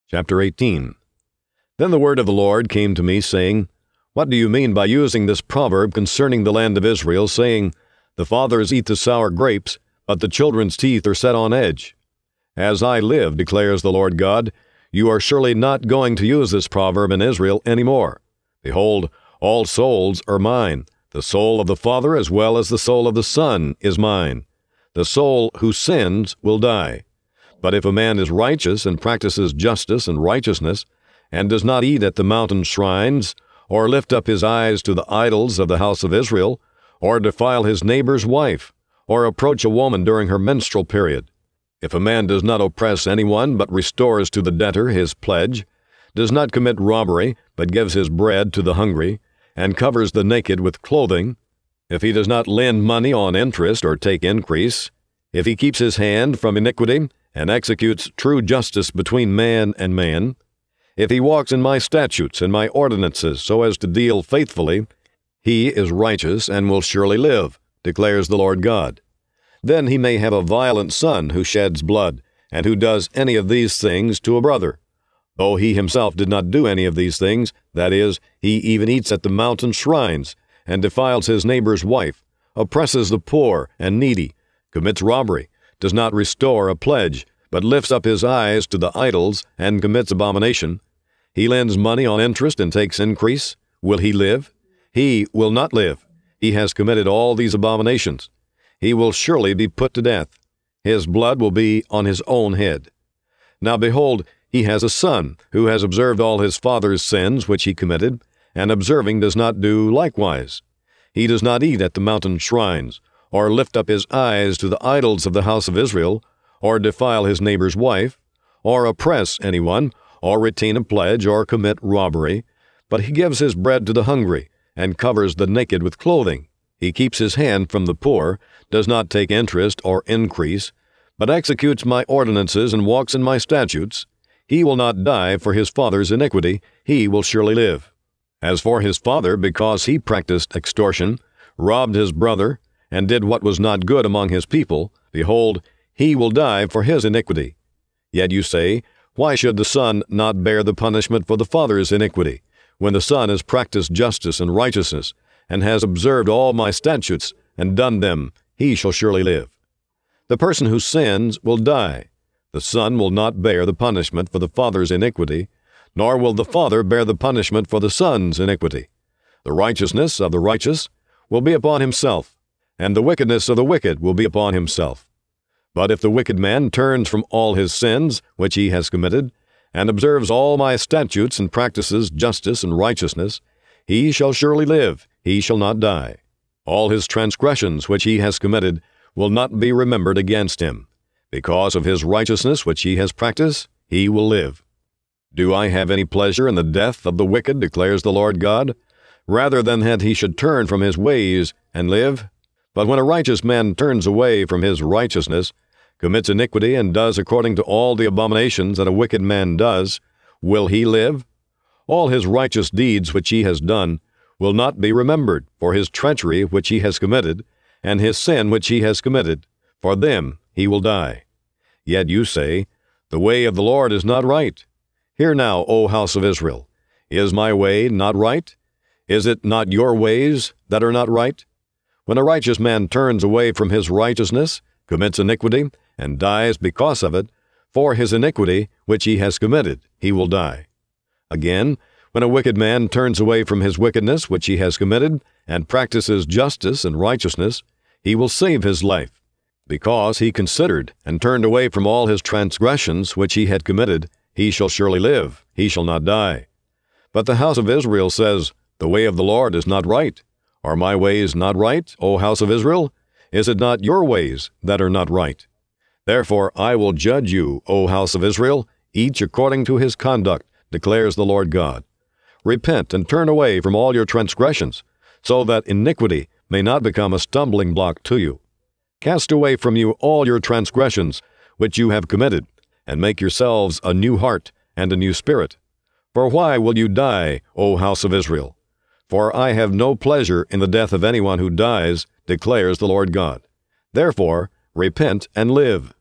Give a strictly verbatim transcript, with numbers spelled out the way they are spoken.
Chapter eighteen. Then the word of the Lord came to me, saying, What do you mean by using this proverb concerning the land of Israel, saying, The fathers eat the sour grapes, but the children's teeth are set on edge? As I live, declares the Lord God, you are surely not going to use this proverb in Israel any more. Behold, all souls are mine. The soul of the Father as well as the soul of the Son is mine. The soul who sins will die. But if a man is righteous and practices justice and righteousness, and does not eat at the mountain shrines, or lift up his eyes to the idols of the house of Israel, or defile his neighbor's wife, or approach a woman during her menstrual period, if a man does not oppress anyone but restores to the debtor his pledge, does not commit robbery but gives his bread to the hungry, and covers the naked with clothing, if he does not lend money on interest or take increase, if he keeps his hand from iniquity, and executes true justice between man and man, if he walks in my statutes and my ordinances so as to deal faithfully, he is righteous and will surely live, declares the Lord God. Then he may have a violent son who sheds blood, and who does any of these things to a brother, though he himself did not do any of these things, that is, he even eats at the mountain shrines, and defiles his neighbor's wife, oppresses the poor and needy, commits robbery, does not restore a pledge, but lifts up his eyes to the idols, and commits abomination. He lends money on interest and takes increase. Will he live? He will not live. He has committed all these abominations. He will surely be put to death. His blood will be on his own head. Now behold, he has a son, who has observed all his father's sins which he committed, and observing does not do likewise. He does not eat at the mountain shrines, or lift up his eyes to the idols of the house of Israel, or defile his neighbor's wife, or oppress anyone, or retain a pledge, or commit robbery, but he gives his bread to the hungry, and covers the naked with clothing. He keeps his hand from the poor, does not take interest or increase, but executes my ordinances and walks in my statutes. He will not die for his father's iniquity, he will surely live. As for his father, because he practiced extortion, robbed his brother, and did what was not good among his people, behold, he will die for his iniquity. Yet you say, Why should the son not bear the punishment for the father's iniquity, when the son has practiced justice and righteousness, and has observed all my statutes, and done them? He shall surely live. The person who sins will die. The son will not bear the punishment for the father's iniquity, nor will the father bear the punishment for the son's iniquity. The righteousness of the righteous will be upon himself, and the wickedness of the wicked will be upon himself. But if the wicked man turns from all his sins which he has committed, and observes all my statutes and practices justice and righteousness, he shall surely live, he shall not die. All his transgressions which he has committed will not be remembered against him. Because of his righteousness which he has practiced, he will live. Do I have any pleasure in the death of the wicked, declares the Lord God, rather than that he should turn from his ways and live? But when a righteous man turns away from his righteousness, commits iniquity, and does according to all the abominations that a wicked man does, will he live? All his righteous deeds which he has done will not be remembered, for his treachery which he has committed, and his sin which he has committed, for them he will die. Yet you say, The way of the Lord is not right. Hear now, O house of Israel, is my way not right? Is it not your ways that are not right? When a righteous man turns away from his righteousness, commits iniquity, and dies because of it, for his iniquity which he has committed, he will die. Again, when a wicked man turns away from his wickedness which he has committed, and practices justice and righteousness, he will save his life. Because he considered and turned away from all his transgressions which he had committed, he shall surely live, he shall not die. But the house of Israel says, The way of the Lord is not right. Are my ways not right, O house of Israel? Is it not your ways that are not right? Therefore I will judge you, O house of Israel, each according to his conduct, declares the Lord God. Repent and turn away from all your transgressions, so that iniquity may not become a stumbling block to you. Cast away from you all your transgressions which you have committed, and make yourselves a new heart and a new spirit. For why will you die, O house of Israel? For I have no pleasure in the death of anyone who dies, declares the Lord God. Therefore repent and live.